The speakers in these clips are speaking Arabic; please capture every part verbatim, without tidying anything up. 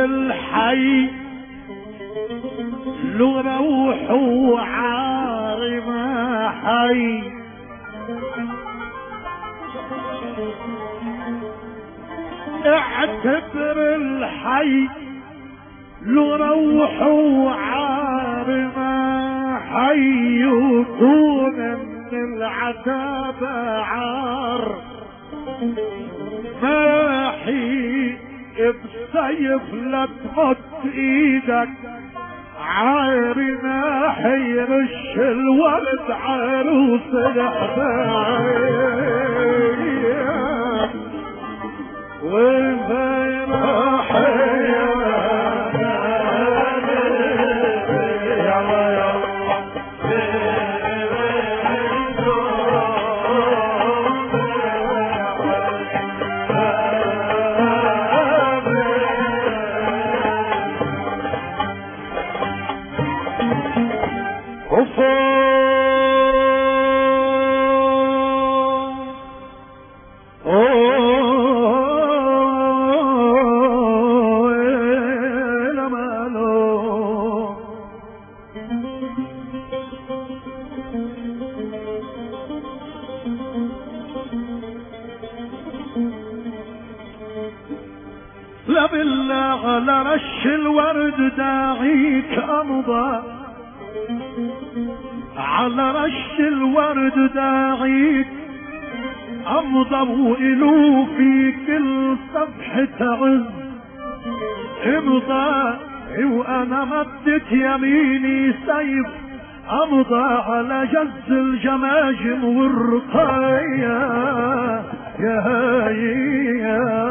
الحي لو روح وعارم حي اعتبر الحي لو روح وعارم حي وكون من العذاب عار ماحي بسيف لا تمد ايدك عارنا حيرش الورد عروس الحبايب وفين حيا لا بالله على رش الورد داعيك امضى على رش الورد داعيك امضى وإلو في كل صفحة عز امضى وانا مدت يميني سيف امضى على جز الجماجم والرقايا يا هيا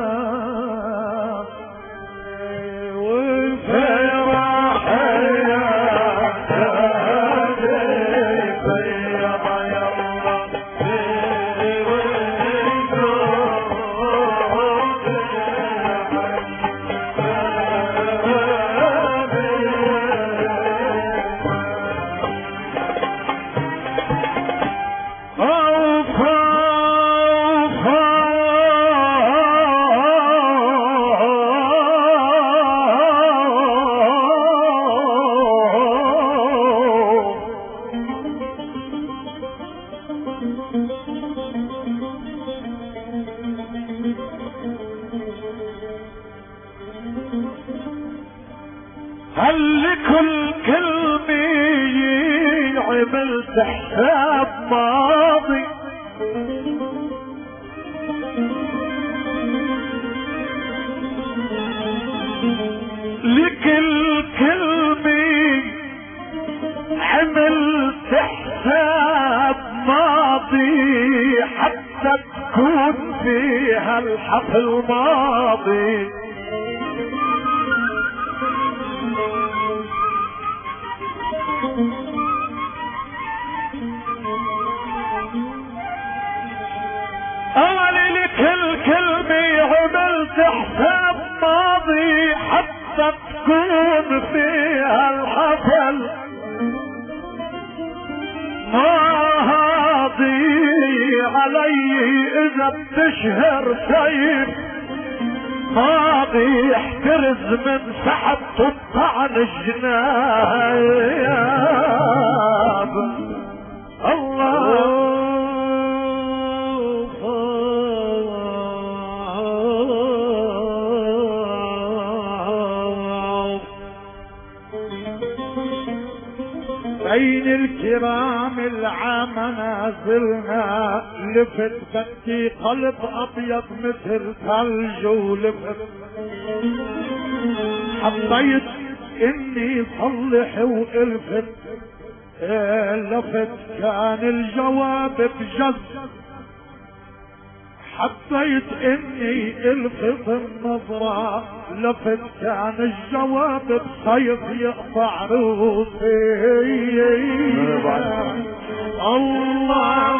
هل لكل كلمة عملت حساب ماضي لكل كلمة عملت حساب ماضي حتى تكون فيها الحق الماضي أولي لكل كلمة عملت حساب ماضي حتى تكون فيها الحفل ماضي علي إذا بتشهر سيف ماضي احترز من سحب الطعن الجناب الله بين الكرام العام نازلنا لفت بدي قلب ابيض مثل ثلج ولفت حبيت اني صلح والفت لفت كان الجواب بجد حبيت اني الفت النظرة لفت كان الجواب بسيف يقطع روسي الله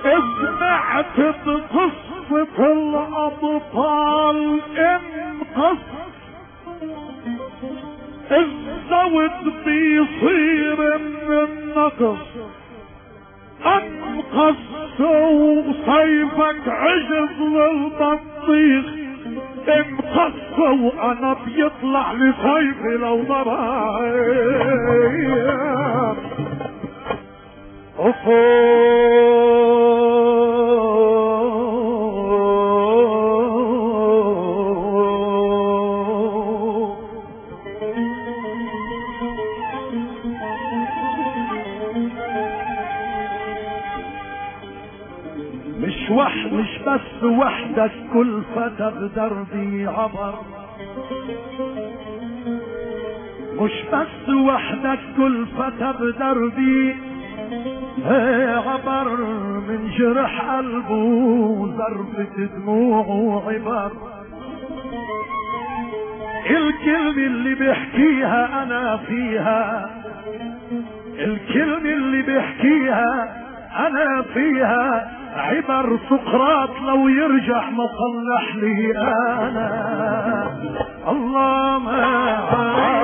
سمعت بقصة الأبطال انقص الزود بيصير من النقص، انقص وصيفك عجز للبطيخ، انقص وانا بيطلع لصيفي لو ضرب مش وح مش بس وحدك كل فتى بدربي عبر، مش بس وحدك كل فتى بدربي عبر، من جرح قلبه ذرفة دموعه عبر. الكلمة اللي بيحكيها انا فيها، الكلمة اللي بيحكيها انا فيها عبر. سقراط لو يرجع ما صلح لي انا الله ما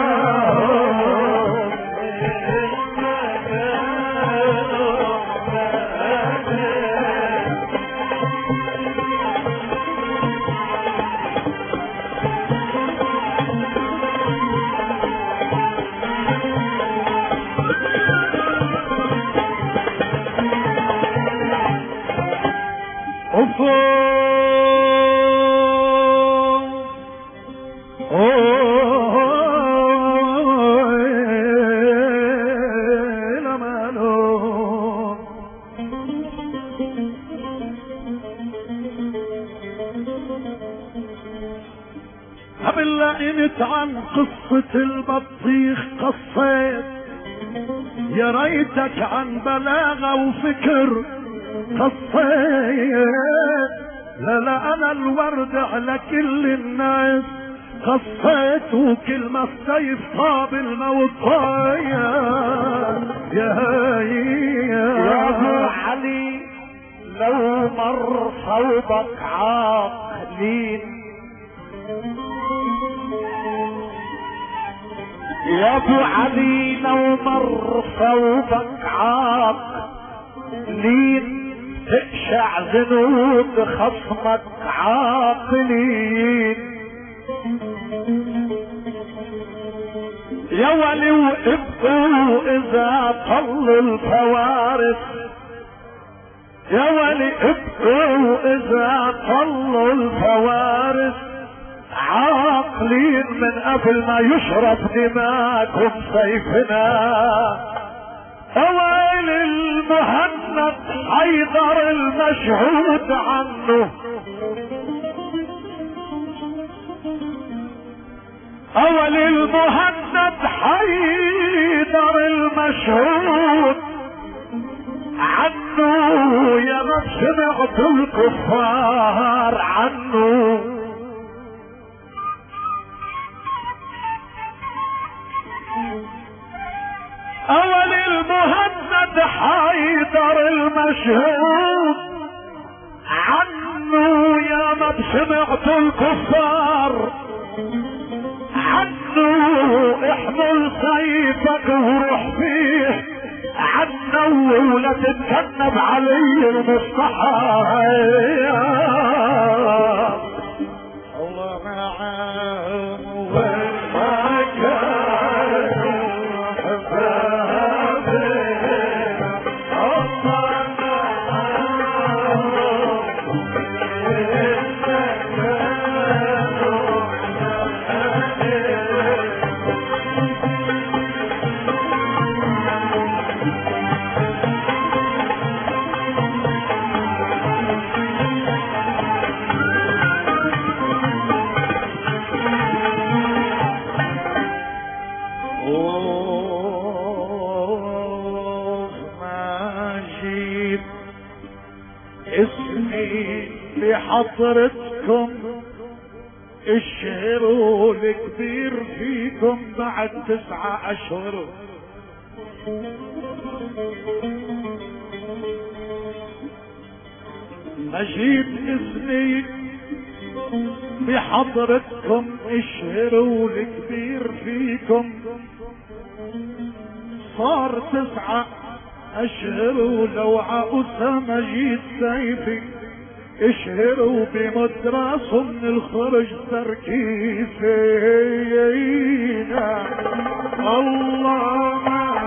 قبل لقيت عن قصة البطيخ قصيت، يا ريتك عن بلاغة وفكر قصيت. لا لا انا الورد على كل الناس قصيت، وكل ما السيف طاب الموت طاير. يا يا ابو علي لو مر صوبك عاقلين، يا ابو علي لو مر صوبك عاقلين، تقشع ذنوب خصمك عاقلين. يا ولي وابقوا اذا طل الفوارس، يا ولي ابقوا اذا طلوا الفوارس، عاقلين من قبل ما يشرب دماءكم سيفنا. اويل المهند حيدر المشهود عنه، اول المهند حيدر المشهود عنه، يا ما سمعت الكفار عنه. اول المهند حيدر المشهود عنه، يا ما سمعت الكفار عنه. احمل سيفك وروح فيه عنه، ولا تتكنب علي المصطفى. الله معاه وما كان اسمي بحضرتكم الشهر الكبير فيكم بعد تسعة اشهر. مجيد اسمي بحضرتكم اشهروا الكبير فيكم. صار تسعة اشهروا لو عقوسة مجيد سيفي اشهروا بمدرس من الخرج تركيزينا. الله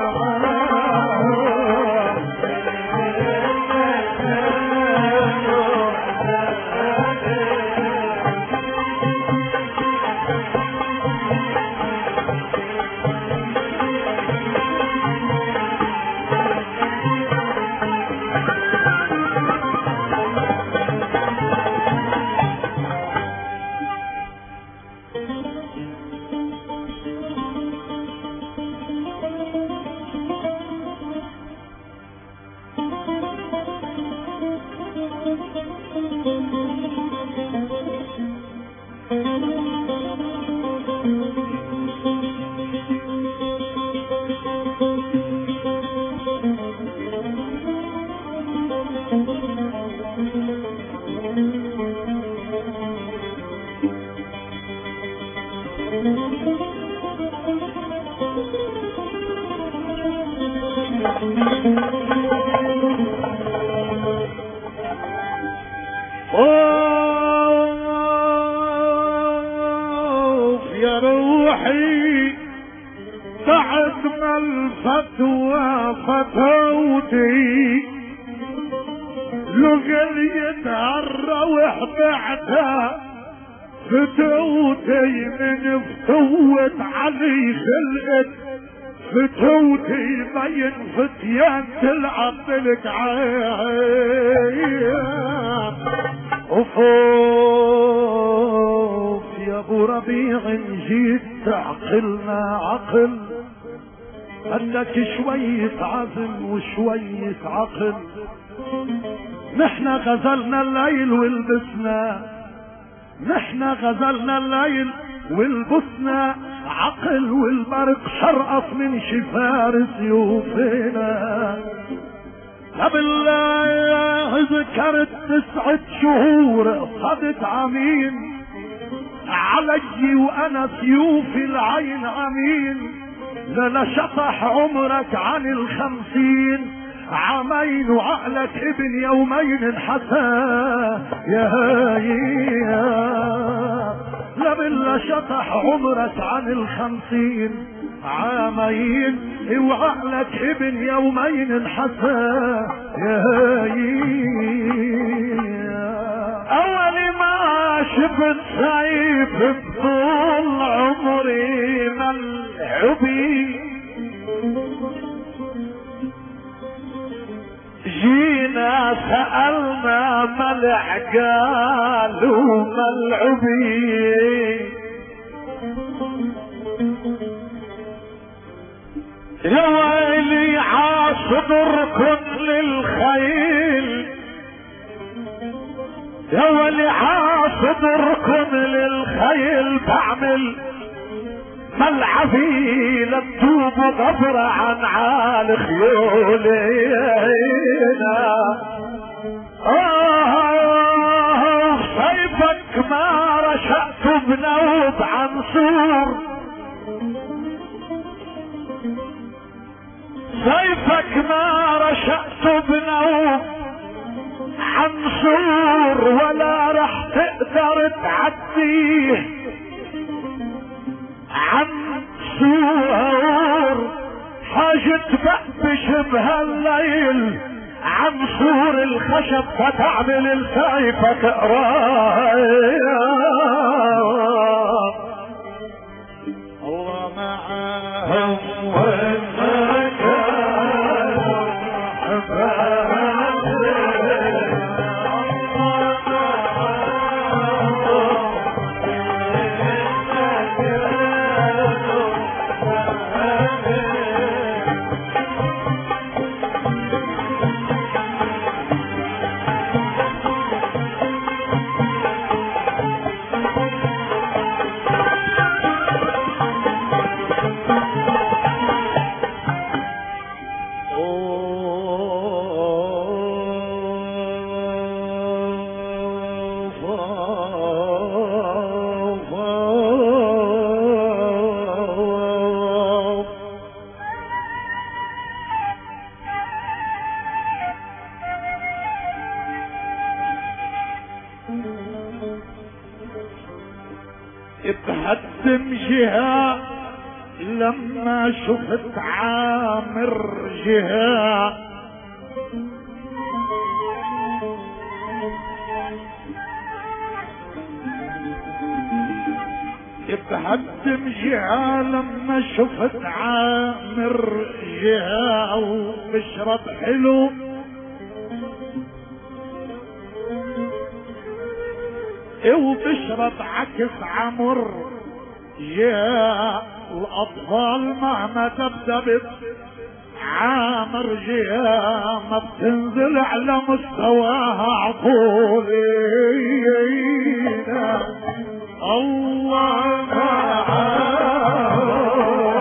اوف يا روحي بعد ما الفتوى فتوتي لقل يتعروح بعدها فتوتي من فتوت علي خلقت فتوتي بين فتيان تلعب لك عين. اوف يا ابو ربيع جيت تعقلنا عقل انك شوية عزم وشوية عقل. نحنا غزلنا الليل ولبسنا نحنا غزلنا الليل ولبسنا عقل والبرق شرقص من شفار سيوفنا. لا بالله ذكرت تسعة شهور صدت عمين علي وانا سيوفي العين عمين. لا شطح عمرك عن الخمسين عامين وعقلك ابن يومين حتى يا هايا. لا بالله شطح عمرك عن الخمسين عامين وعقلك ابن يومين حتى يا هايا. اول ما شفت سيف بطول عمري ملعوبي جينا سألنا ملع قالوا ملعوبي. يا ويلي عاصدركم للخيل يا ويلي عاصدركم للخيل بعمل ملعبي لتوب غفر عن عال خيولينا. آه سيفك ما رشأت بنوب عنصور سيفك ما رشأت بنوب عنصور ولا رح تقدر تعديه عنصور. حاجة بقبش بهالليل عنصور الخشب فتعمل لسيفك قرايا. الله معاهم اتهدم جهة لما شفت عامر جهة، اتهدم جهة لما شفت عامر جهة، وبشرب حلو وبشرب عكس عمر جهة، الأطفال مهما دبدبت عامر جهة ما بتنزل على مستواها عقولينا. الله تعالى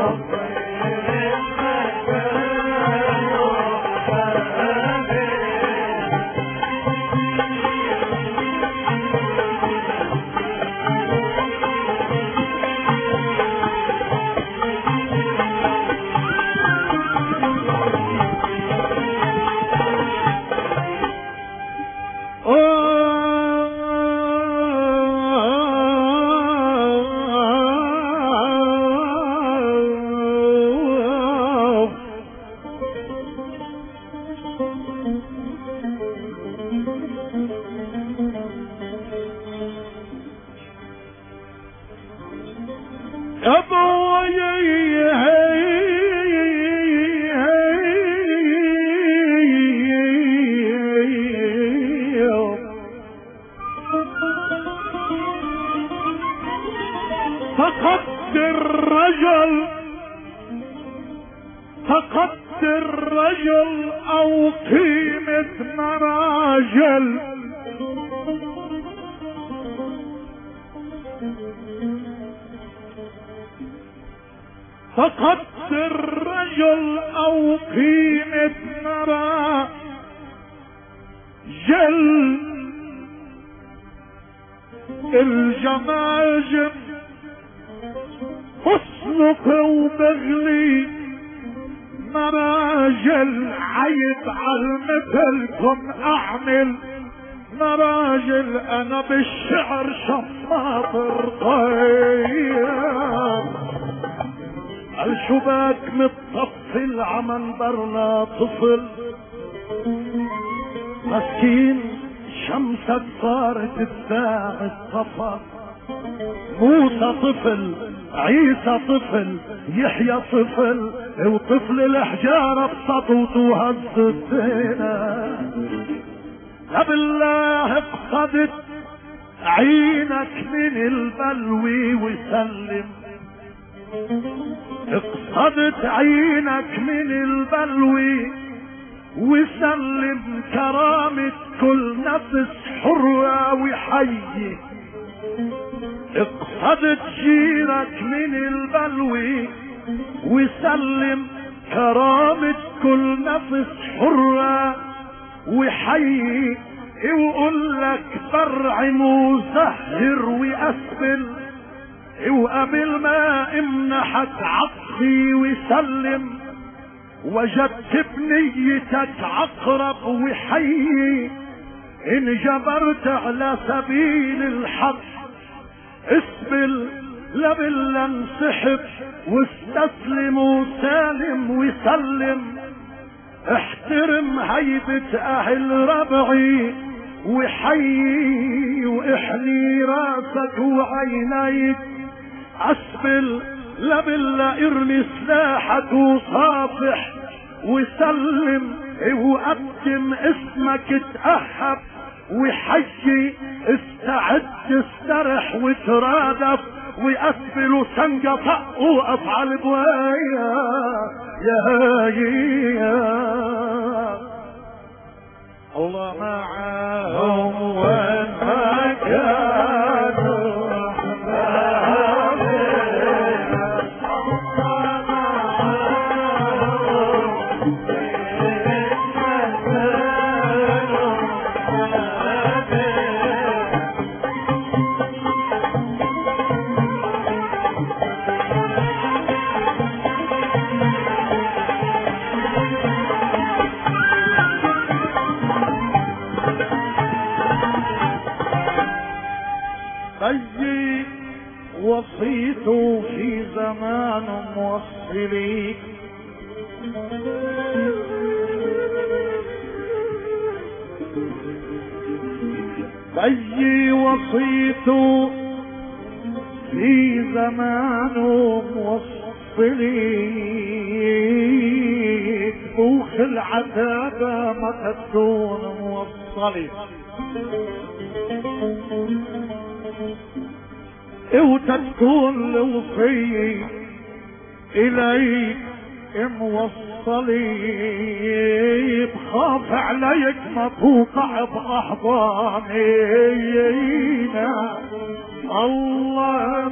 فقد الرجل فقد الرجل او قيمة مراجل، فقد الرجل او قيمة مراجل، الجماجم حسنك وبغلي مراجل، عيب عالمثلكم اعمل مراجل، انا بالشعر شماطر طيب، الشباك متطفل عمنبرنا طفل مسكين، شمسك صارت الساعة الصفا، موسى طفل عيسى طفل يحيى طفل، وطفل الحجارة بسطوت وهز الزينة. لا بالله اقصدت عينك من البلوي وسلم، اقصدت عينك من البلوي وسلم، كرامة كل نفس حرة وحي، اقصدت جيرك من البلوي وسلم، كرامة كل نفس حرة وحي، وقول لك برعم وسهر واسفل، وقبل ما امنحك عطفي وسلم، وجدت بنيتك عقرب وحي، ان جبرت على سبيل الحق اسبل، لا بالله انسحب واستسلم وسالم وسلم، احترم هيبة اهل ربعي وحي، واحني راسك وعينيك اسبل، لا بالله ارمي سلاحك وصافح وسلم، وقدم اسمك اتأهب وحي، استعد استرح وترادف واسفل وسنجة فق وقف على البوايا يا يا الله معاهم وين ما كانوا، وصيته في زمان موصليك بي وصيته في زمان موصليك بوخ العتابة ما تكون موصلي وتكون الوصي اليك موصلي بخاف عليك ما توقع باحضانينا الله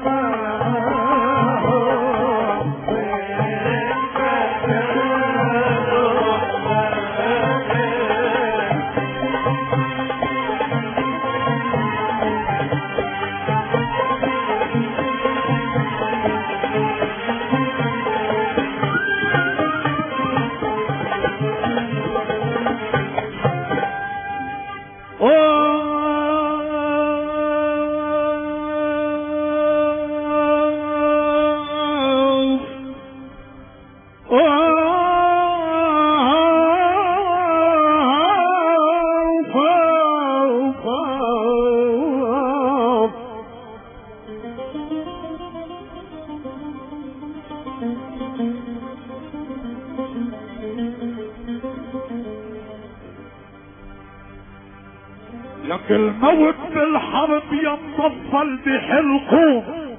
لك الموت بالحرب ينطفل بحلقه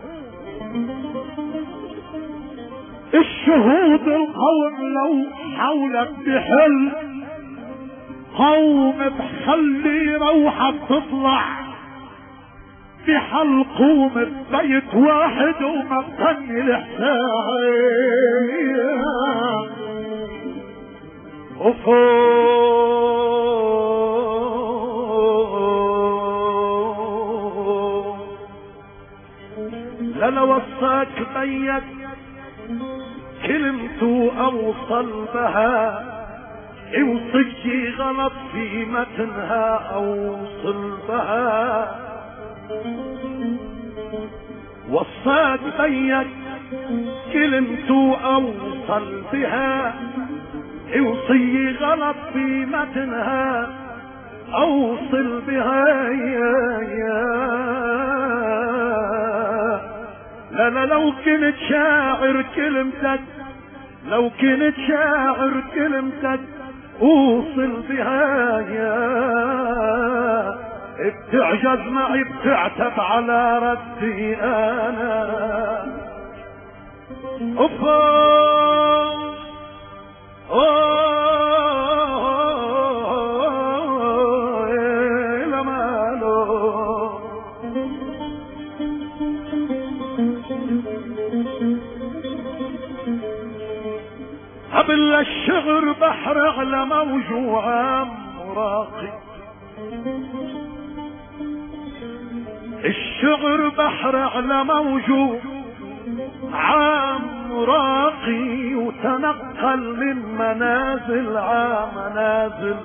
الشهود القوم لو حولك بحل قوم بخلي روحك تطلع بحلقوم ببيت واحد وما بتني الحساب لا وصاك بيك كلمته اوصل بها اوصي غلط في متنها اوصل بها وصاك بيك كلمته اوصل بها اوصي غلط في متنها اوصل بها يا يا لا لا لو كنت شاعر كلمتك لو كنت شاعر كلمتك اوصل بها يا بتعجز معي بتعتب على ردي انا اوفا اوه لمالو قبل الشعر بحر على موجوع راقي الشعر بحر على موجوع عام راقي وتنقل من منازل عام منازل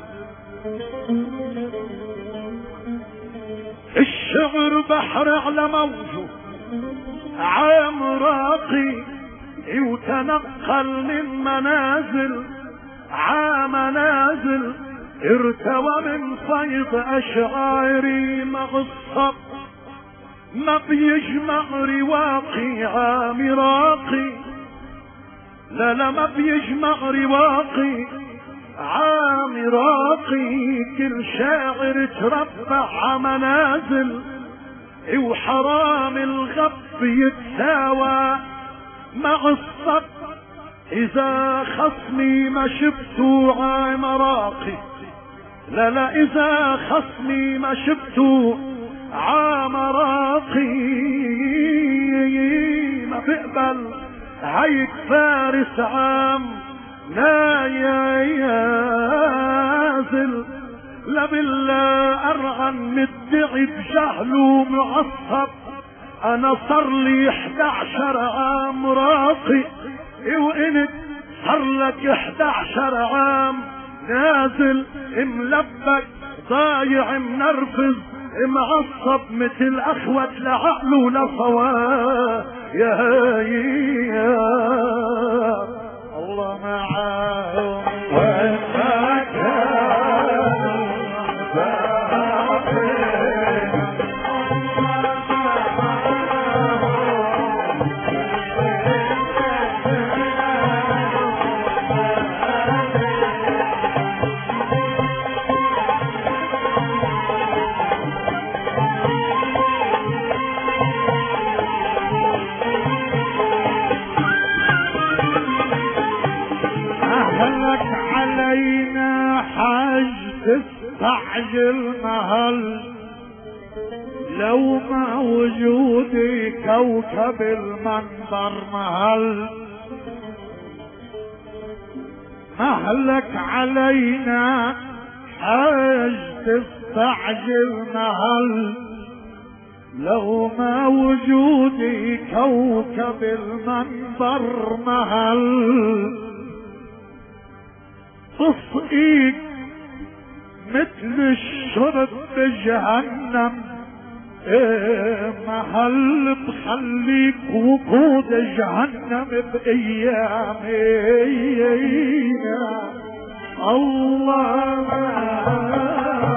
الشعر بحر على موجوع عام راقي وتنقل من منازل عام منازل ارتوى من فيض اشعاري مغصب ما بيجمع رواقي عام راقي لا لا ما بيجمع رواقي عام راقي كل شاعر تربع منازل وحرام الغب يتساوى مع الصب اذا خصمي ما شفته عام راقي لا لا اذا خصمي ما شفته عام راقي ما بقبل هيك فارس عام لا يازل لا بالله ارعن مدعي بجهله معصب انا صار لي احدى عشر عام راقي وانت صار لك احدى عشر عام نازل ملبك ضايع منرفز معصب مثل اخوة لعقل ولا صواب يا يا الله معاهم وما كانوا علينا حاج تستعجل مهل لو ما وجودي كوكب المنبر مهل مهلك علينا حاج تستعجل مهل لو ما وجودي كوكب المنبر مهل تصقيك مثل الشرب بجهنم ايه محل تخليك وقود جهنم بايامي الله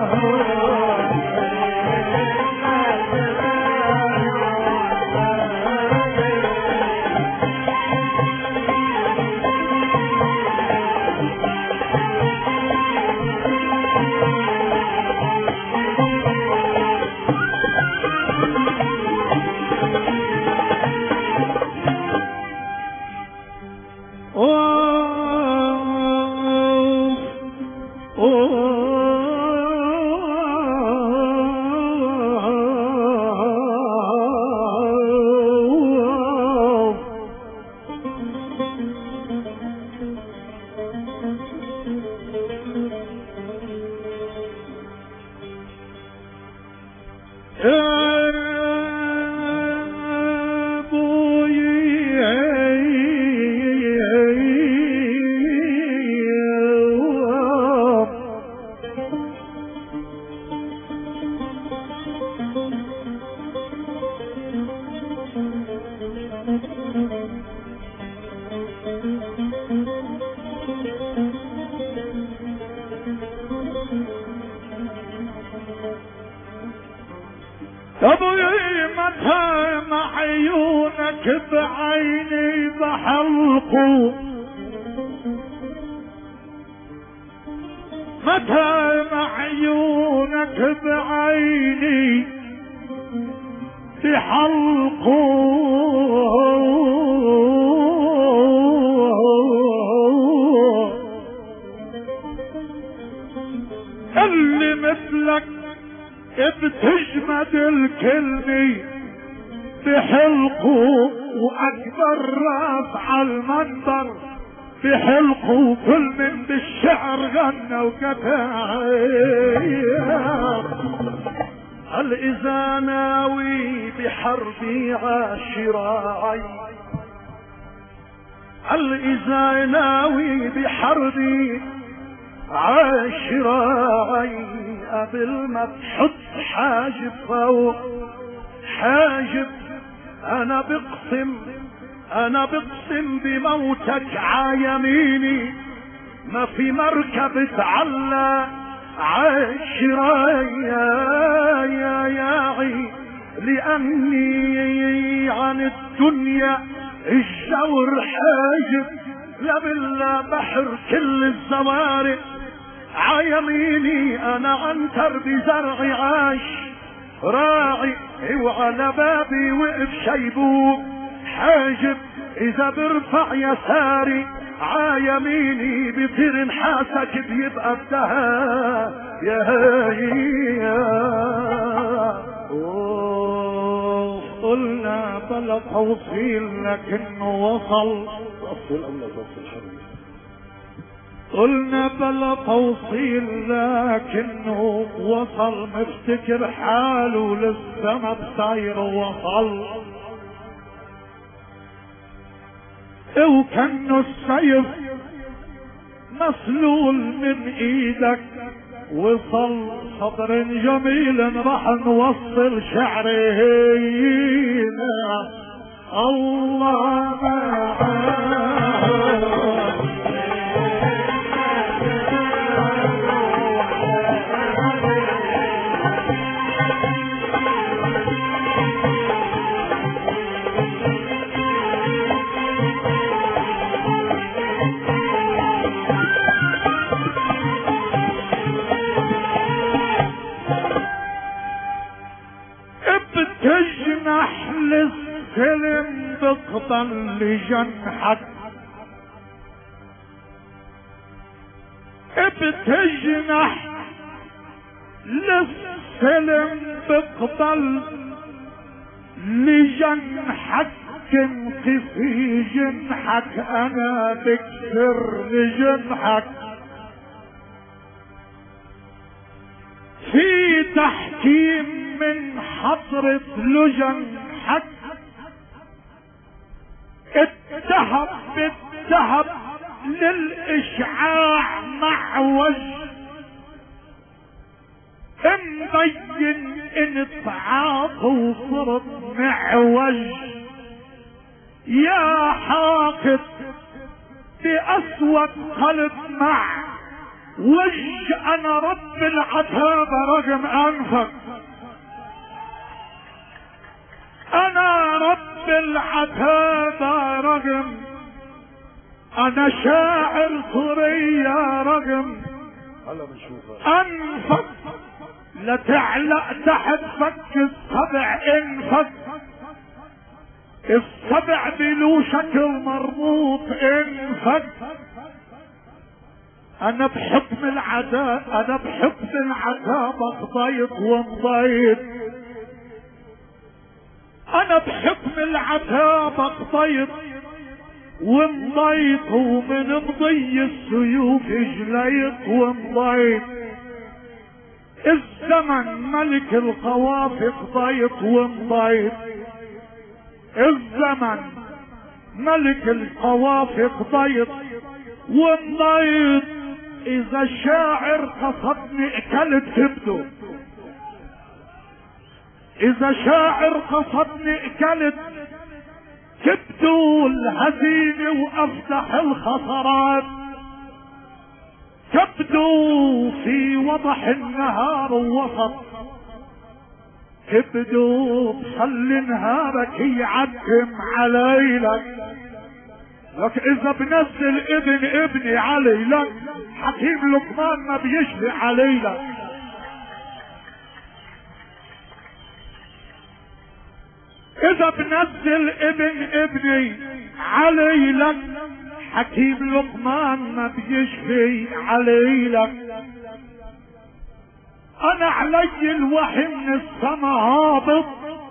ابوي متى مع عيونك بعيني بحلقوا متى مع عيونك بعيني بحلقوا اللي مثلك بتجمد الكلمة بحلقه واكبر راس على المنبر بحلقه كل من بالشعر غنى وكتايب هل اذا ناوي بحربي عاشراعي هل اذا ناوي بحربي عاشراعي قبل ما تحط حاجب فوق حاجب انا بقسم انا بقسم بموتك عايميني ما في مركب تعلى عاشراي يا يا ياعي لاني عن الدنيا الجور حاجب لا بالله بحر كل الزوارق عيميني انا عنتر بزرعي عاش راعي وعلى بابي وقف شيبوب حاجب اذا برفع يساري عيميني بطير نحاسك بيبقى بدها يا يا قلنا بلا توصيل لكنه وصل توصل الله توصل حبيبي قلنا بلا توصيل لكنه وصل مفتكر حاله للسما بسير وصل وكانه السيف مسلول من ايدك وصل صدر جميل راح نوصل شعرينا الله بتجنح للسلم بقبل لجنحك بتجنح للسلم بقبل لجنحك تنقي في جنحك انا بكسر لجنحك في تحكيم من حضرة لجنحك الذهب بالذهب للاشعاع معوج مبين ان تعاط وصرت معوج يا حاقد باسود قلب مع وج انا رب العتاب رقم انفك انا رب العتاب رقم انا شاعر ثريا رقم انفك لا تعلق تحت فك السبع انفك السبع بلو شكل مربوط انفك انا بحكم العذاب انا بحكم العذاب ضيط ومضيط انا بحكم العذاب ضيط ومضيط ومن مضي السيوف جليط ومضيط الزمن ملك القوافق ضيط ومضيط الزمن ملك القوافق ضيط ومضيط اذا الشاعر قصدني اكلت كبده اذا شاعر قصدني اكلت كبده الهزيمة وافتح الخسارات كبده في وضح النهار ووسط كبده بخلي نهارك يعتم علي لك لك اذا بنزل ابن ابني علي لك حكيم لقمان ما بيشفي علي لك اذا بنزل ابن ابني علي لك حكيم لقمان ما بيشفي علي لك انا علي الوحي من السما هابط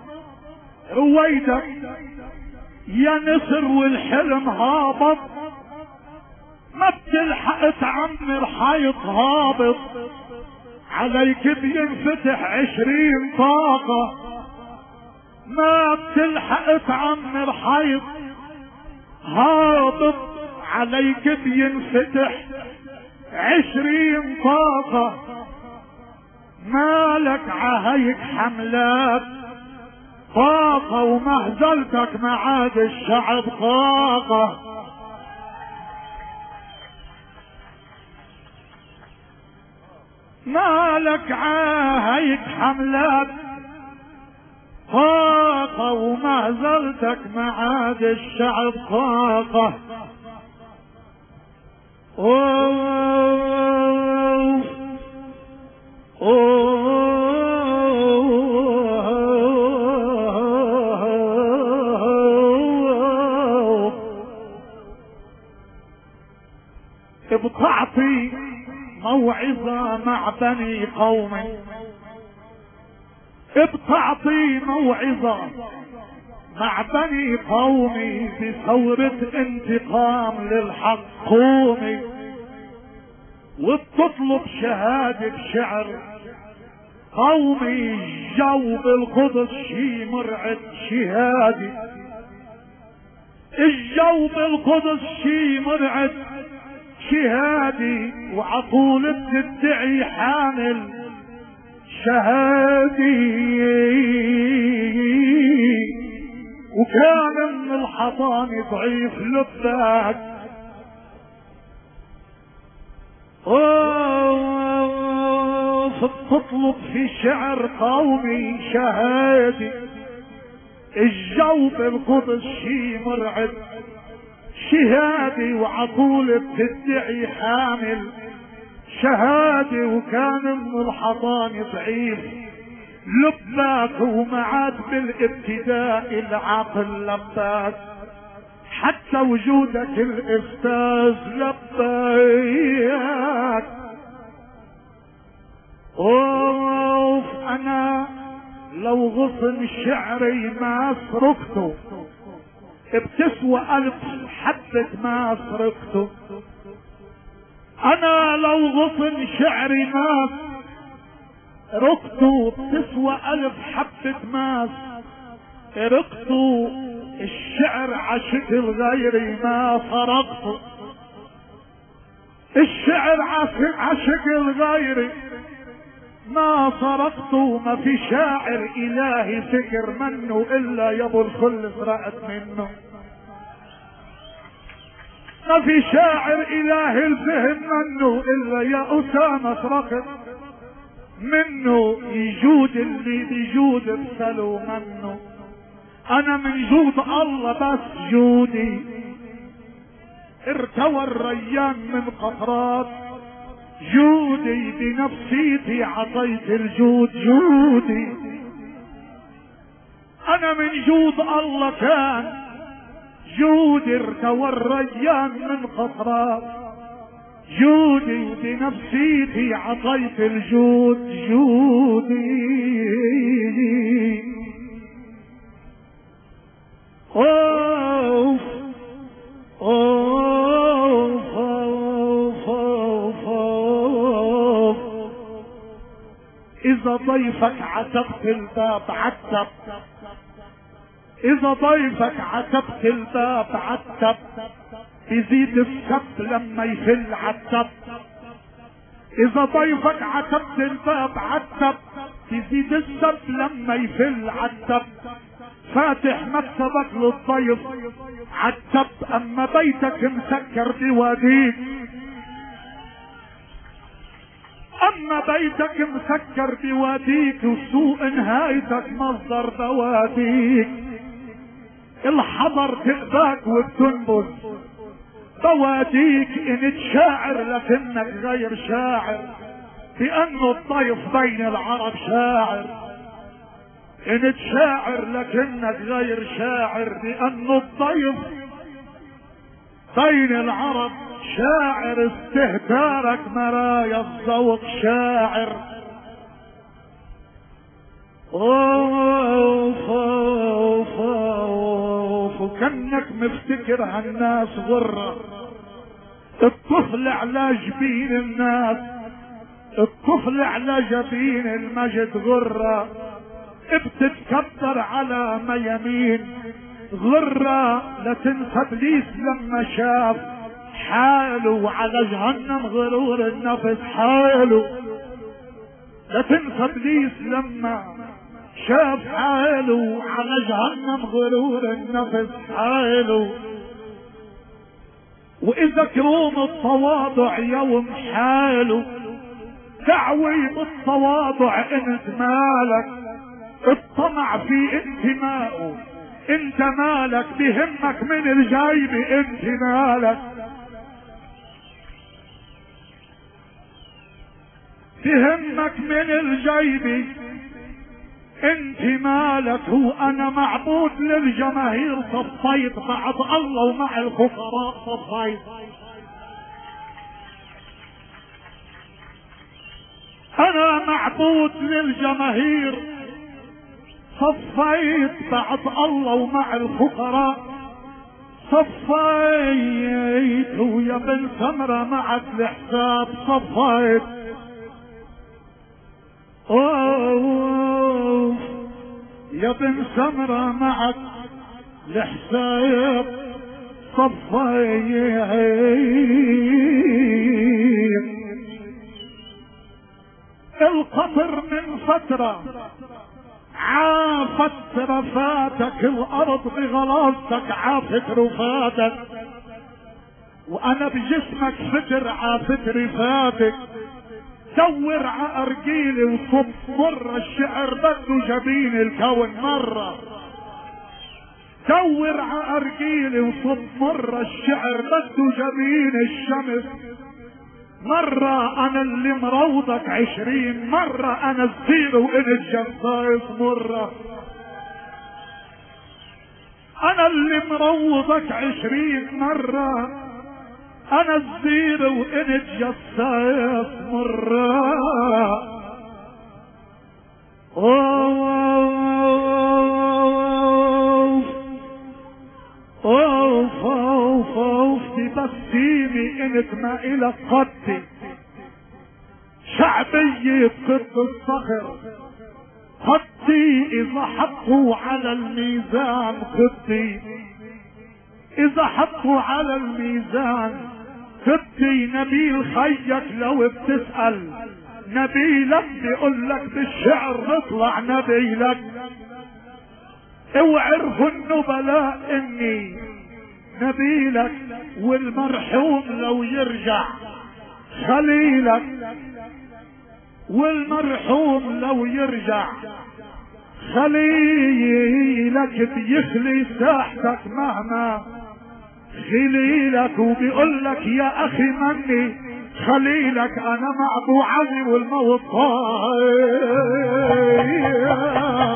رويدك يا نسر والحلم هابط ما بتلحق تعمر حيط هابط عليك بينفتح عشرين طاقة ما بتلحق تعمر حيط هابط عليك بينفتح عشرين طاقة مالك عهيك حملات طاقة ومهزلتك معاد الشعب طاقة مالك عهيك حملات طاقة ومهزلتك معاد الشعب طاقة أوه أوه بتعطي موعظة مع بني قومي بتعطي موعظة مع بني قومي بثورة انتقام للحق قومي وبتطلب شهادة بشعر قومي جو بالقدس شي مرعد شهادي الجو بالقدس شي مرعد شهادي وعطول بتدعي حامل شهادي، وكان من الحضانة ضعيف لباك. تطلب في شعر قومي شهادي، الجو بالقدس شي مرعب شهادي وعطول بتدعي حامل شهادي، وكان من الحضانة ضعيف لباك، ومعاد بالابتداء العقل لباك، حتى وجودك الاستاذ لباك. اوف انا لو غصن شعري ما سرقته، بتسوى الف حبة ما سرقته. انا لو غصن شعري ما رقته، بتسوى الف حبة ماس رقته. الشعر عشق الغيري ما فرقته، الشعر عشق الغيري ما سرقته. ما في شاعر الهي فكر منه الا يابو الكل سرقت منه. ما في شاعر الهي الفهم منه الا يا اسامة سرقت منه. يجود اللي بيجود بسلو منه. انا من جود الله بس جودي ارتوى الريان من قطرات جودي، بنفسيتي عطيت الجود جودي. انا من جود الله كان جودي ارتوى الريان من قطرات جودي، بنفسيتي عطيت الجود جودي. اوف اوف اوف اوف اوف. اذا ضيفك عتبت الباب عتب، اذا ضيفك عتبت الباب عتب، يزيد السب لما يفل عتب. اذا ضيفك عتبت الباب عتب، يزيد السب لما يفل عتب. فاتح مكتبك للضيف عتب، اما بيتك مسكر بواديك، اما بيتك مسكر بواديك، وسوء نهايتك مصدر بواديك. الحضر تقباك وبتنبذ بواديك. ان تشاعر لكنك غير شاعر، لانه الضيف بين العرب شاعر. ان تشاعر لكنك غير شاعر، لانه الضيف بين العرب شاعر. استهتارك مرايا الذوق شاعر. اوف اوف اوف. وكنك مفتكر هالناس غرة، الطفل على جبين الناس، الطفل على جبين المجد غرة. بتتكبر على ميامين غرة. لا تنسى ابليس لما شاف حاله على جهنم غرور النفس حاله. لا تنسى ابليس لما شاف حاله على جهنم غرور النفس حاله. واذا كروم التواضع يوم حاله، دعوي بالتواضع انت مالك. الطمع في انتمائه انت مالك، بهمك من الجيب انت مالك، بهمك من الجيب انت مالك. هو انا معبود للجماهير صفيت، بعد الله ومع الفقراء صفيت. انا معبود للجماهير صفيت، بعد الله ومع الفقراء صفيت. ويا بن سمرة معك الحساب صفيت. اوه يا بن سمرة معك الحساب الصفين. القطر من فترة عافت رفاتك، الارض بغلاظتك عافت رفاتك، وانا بجسمك فتر عافت رفاتك. دور ع ارجيلي وصب مرة، الشعر بده جبين الكون مرة. دور ع ارجيلي وصب مرة، الشعر بده جبين الشمس مرة. انا اللي مروضك عشرين مرة، انا الزير وانت جفايف مرة. انا اللي مروضك عشرين مرة، انا الزير وانت جفايف مرة. اوف اوف اوف اوف تبسيمي انت ما الك قدي، شعبية قد الصخر قدي، اذا حطوا على الميزان قدي، اذا حطوا على الميزان قدي. نبيل خيك لو بتسأل نبيلك بيقول لك بالشعر نطلع نبيلك. اوعرفوا النبلاء اني نبيلك، والمرحوم لو يرجع خليلك، والمرحوم لو يرجع خليلك بيخلي ساحتك مهما خليلك. وبيقول لك يا اخي مني خليلك، انا مع ابو علي والموت طاير.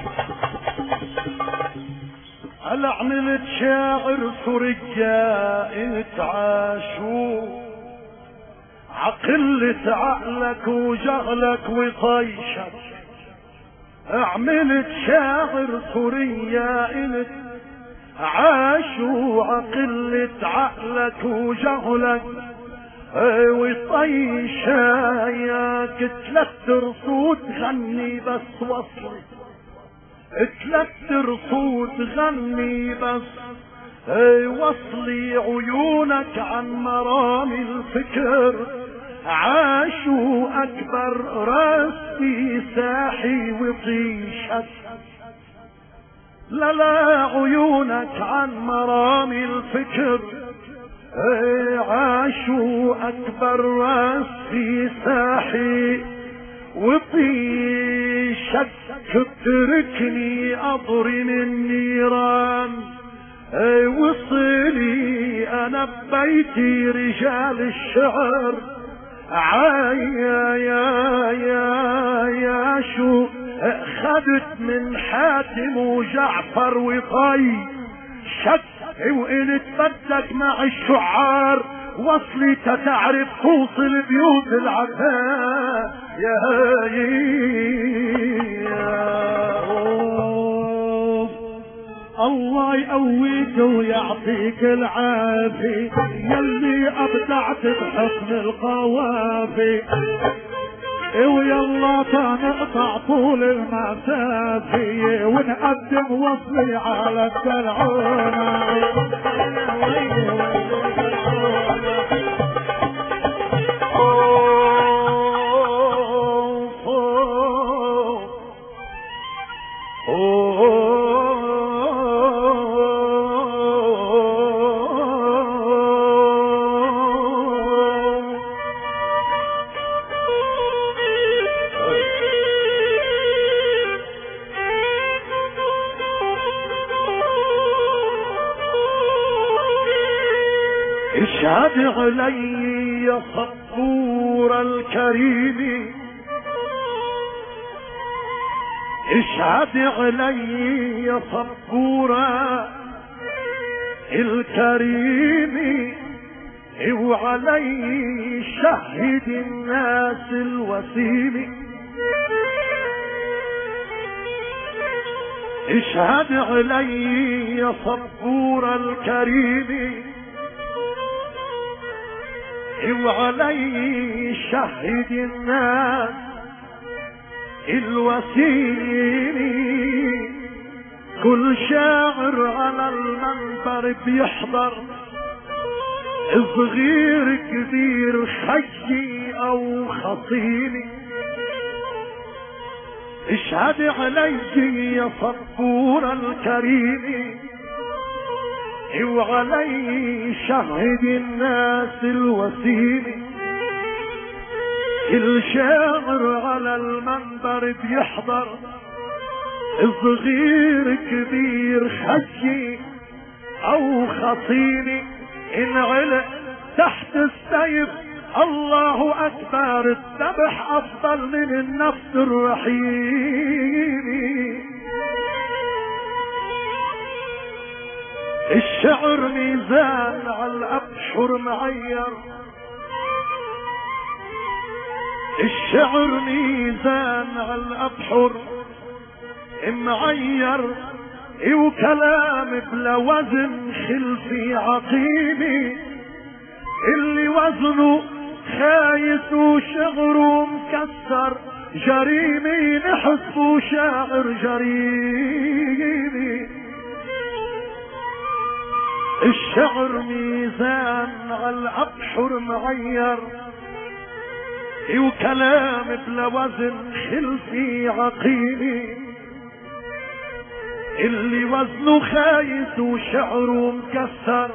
هل عملت شاعر سوريا اتعاشوا عقلة عقلك وجهلك وطيشك. عملت شاعر سوريا انت عاشوا عقلة عقلك وجهلك وطيشاك. تلت رصود غني بس وصلي، تلت رصود غني بس وصلي. عيونك عن مرامي الفكر عاشوا اكبر راسي ساحي وطيشك. لا لا عيونك عن مرامي الفكر عاشوا اكبر راسي ساحي وطيشك. تتركني اضرم النيران وصلي انا ببيتي رجال الشعر. عايا يا يا يا شو خدت من حاتم وجعفر وطي شك. وإن تبدك مع الشعار وصلي تتعرف توصل بيوت العتاء. يا الله يقويك ويعطيك العافية يلي ابدعت بحسن القوافي. ويلا تنقطع طول المسافة ونقدم وصلي على الدلعونة. اشهد علي يا صبور الكريم، اشهد علي يا صبور الكريم. وعلي شهد الناس الوسيم. اشهد علي يا صبور الكريم. وعلي شهد الناس الوسيم. كل شاعر على المنبر بيحضر، صغير كبير خيي او خطيبي، اشهد علي يا صبور الكريم، وعلي شهد الناس الوسيم. كل شاعر على المنبر بيحضر، صغير كبير خيي او خطيبي، ان علق تحت السيف الله اكبر، الذبح افضل من النفس الرحيم. الشعر ميزان على الابحر معير، الشعر ميزان على الابحر معير، وكلام بلا وزن خلفي عقيمي، اللي وزنه خايس وشعره مكسر جريمي، نحسبه شاعر جريمي. الشعر ميزان على الابحر معير، وكلام بلا وزن خلفي عقيمي، اللي وزنه خايس وشعره مكسر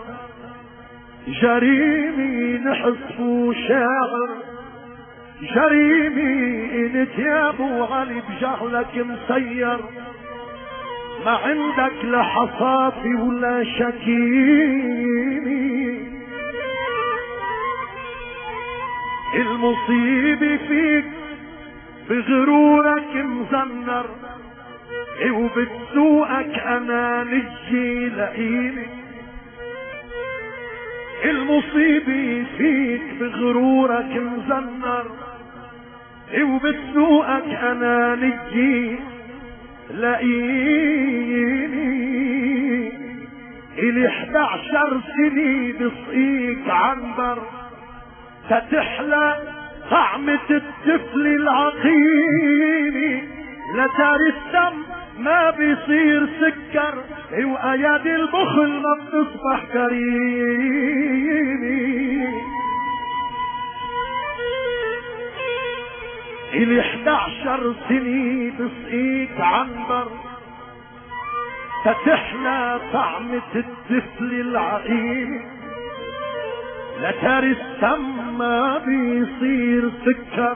جريمي، نحسبه شاعر جريمي. ان تيابو علي بجهلك مسير، ما عندك لا حصافي ولا شكيمي. المصيبة فيك بغرورك مزنر، وبتسوقك انانية لئيمة. المصيبة فيك بغرورك مزنر، وبتسوقك انانية لئيمة. الي احدى عشر سنة بصقيك عنبر، تتحلى طعمة الطفل العقيم. لتاري الدم ما بيصير سكر، وايادي البخل ما بتصبح كريم. الي احدى عشر سنة بصقيك عنبر، تتحلى طعمة الطفل العقيم. لتاري السم ما بيصير سكر،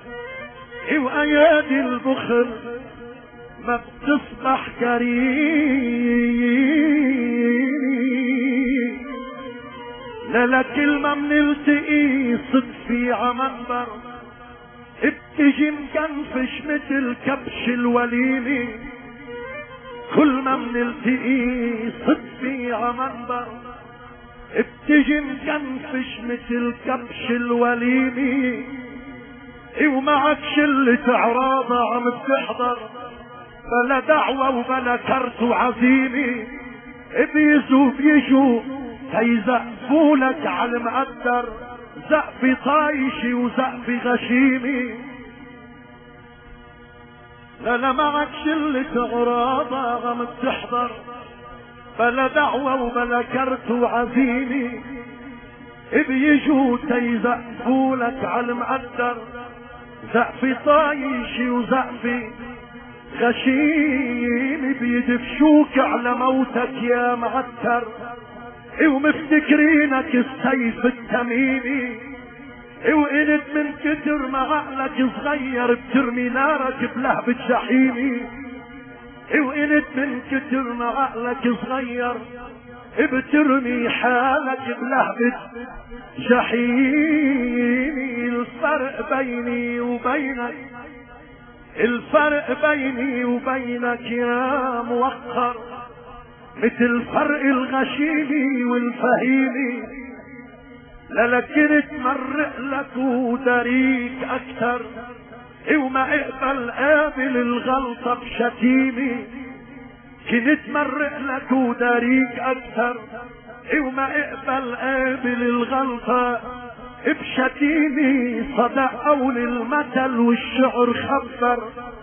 وايادي البخل ما بتصبح كريم. لا لا كلمة منلتقي صدفي عمنبر، بتجي مكنفش مثل كبش الوليمي. كل ما منلتقي صدفي عمنبر، بتجي مكنفش مثل كبش الوليمي. ومعك شلة اعراضة عم بتحضر، بلا دعوة وبلا كرت وعزيمة. بيزو بيجو تيزقفولك على المقدر، زقف طايشي وزقف غشيمي. لا لا معك شلة اعراضة عم بتحضر، بلا دعوة وبلا كرت وعزيمة. بيجو تيزقفولك على المقدر، زقف طايشي وزقف غشيم. بيدفشوك على موتك يا معتر، ومفتكرينك السيف التميمي. وقلت من كتر ما عقلك صغير بترمي نارك بلهب جحيمي. وقلت من كتر ما عقلك صغير بترمي حالك بلهبة جحيمي. الفرق بيني وبينك، الفرق بيني وبينك يا موقر، مثل فرق الغشيمي والفهيمي. لكن تمرق لك وداريك اكتر، وما اقبل قابل الغلطة بشتيمي. كنت مرق لك وداريك اكتر، وما اقبل قابل الغلطة بشتيمي. صدق قول المثل والشعر خبر،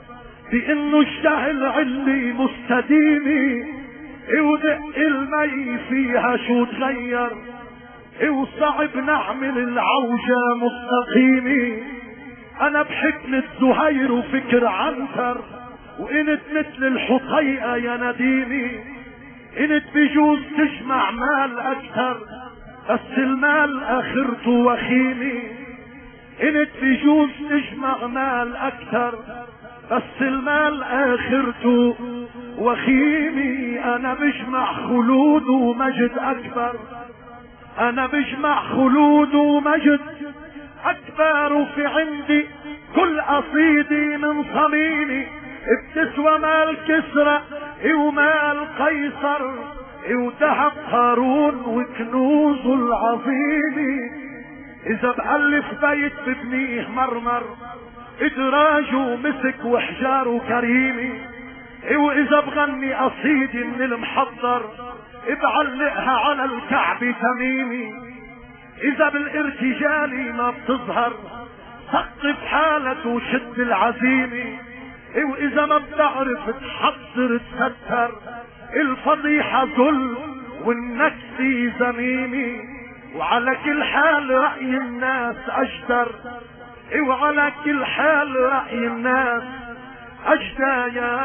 بانه الجهل علي مستديمي، ودق المي فيها شو تغير، وصعب نعمل العوجة مستقيمي. انا بحكمة زهير وفكر عنتر، وانت مثل الحقيقة يا نديمي. انت بجوز تجمع مال اكثر، بس المال اخرته وخيمي. انت بجوز تجمع مال اكثر، بس المال اخرته وخيمي. انا بجمع خلود ومجد اكبر، انا بجمع خلود ومجد اكبر. وفي عندي كل قصيدي من صميمي بتسوى مال كسرى ومال قيصر، وذهب قارون وكنوز العظيم. اذا بألف بيت ببنيه مرمر، ادراجه مسك وحجاره كريمي. واذا بغني قصيدي من المحضر، بعلقها على الكعب تميمي. اذا بالارتجال ما بتظهر، ثقف حالك وشد العزيمة. واذا ما بتعرف تحضر تستر، الفضيحة ذل والنكسي زميمي. وعلى كل حال رأي الناس اجدر، وعلى كل حال رأي الناس اجدى. يا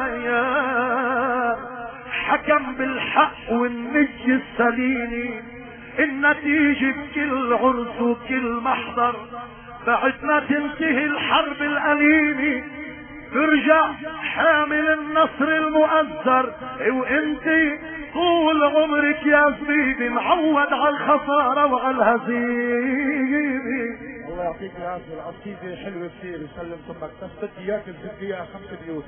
يا حكم بالحق والنية السليمة. النتيجة بكل عرس وكل محضر، بعد ما تنتهي الحرب الأليمة، برجع حامل النصر المؤثر. وانت طول عمرك يا زبيبي معود على الخسارة وعلى الهزيمة. الله يعطيك العافية، القصيدة حلوة كثير. يسلم ثمك، بس بدي اياك تزيد اياها خمس بيوت.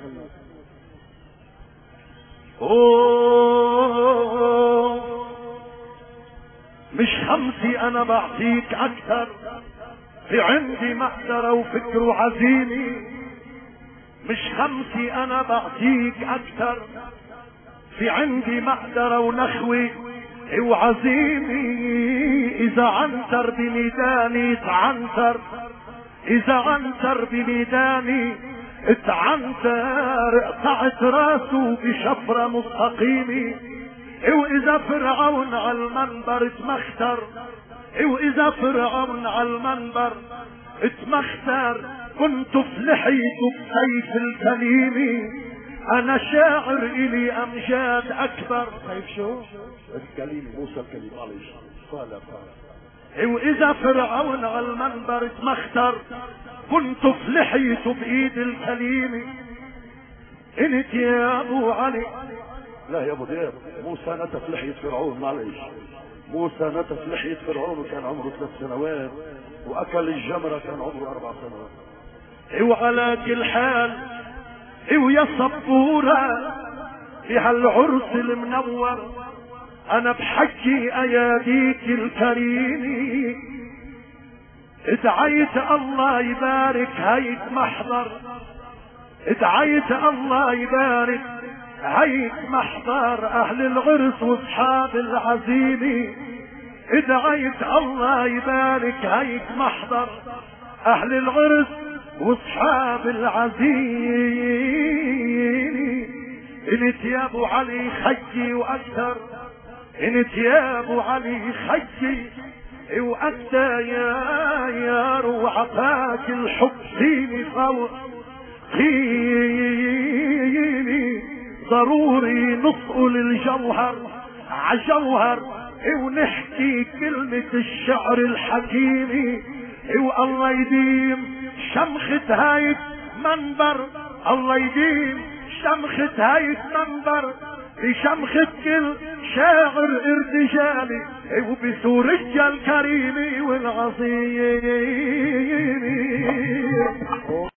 اوه مش خمسي انا بعطيك اكثر، في عندي مقدرة وفكر وعزيمة. مش خمسي انا بعطيك اكثر، في عندي مقدرة ونخوة وعزيمة. اذا عنتر بميداني تعنتر، اذا عنتر بميداني اتعنتر، قطعت راسه بشفرة مستقيمة. واذا فرعون على المنبر اتمختر، واذا فرعون على المنبر اتمختر، كنت فلحيته بسيف الكليم. انا شاعر الي امجاد اكبر. سيف شو؟ الكليم، موسى الكليم. معلش فعلا فعلا. واذا فرعون على المنبر اتمختر، كنت فلحيته بايد الكليم. انت يا ابو علي. لا يا ابو دياب، موسى نتف لحية فرعون. معلش، موسى نتف لحية فرعون وكان عمره ثلاث سنوات، واكل الجمرة كان عمره اربع سنوات. وعلى كل حال ويا صبورة في هالعرس المنور، انا بحكي اياديك الكريمة. ادعيت الله يبارك هيك محضر، ادعيت الله يبارك هيك محضر اهل العرس واصحاب العزيمة. ادعيت الله يبارك هيك محضر اهل العرس واصحاب العزيمة. انت يا ابو علي خيي واكثر، انت يا ابو علي خيي واكثر. يا يا روعتك الحب فيني فوق قيمي. ضروري نسأل الجوهر عجوهر، ونحكي كلمة الشعر الحكيمي. والله يديم شمخة هايك منبر، الله يديم شمخة هايك منبر، بشمخة كل شاعر ارتجالي، وبسوريا الكريم والعظيم.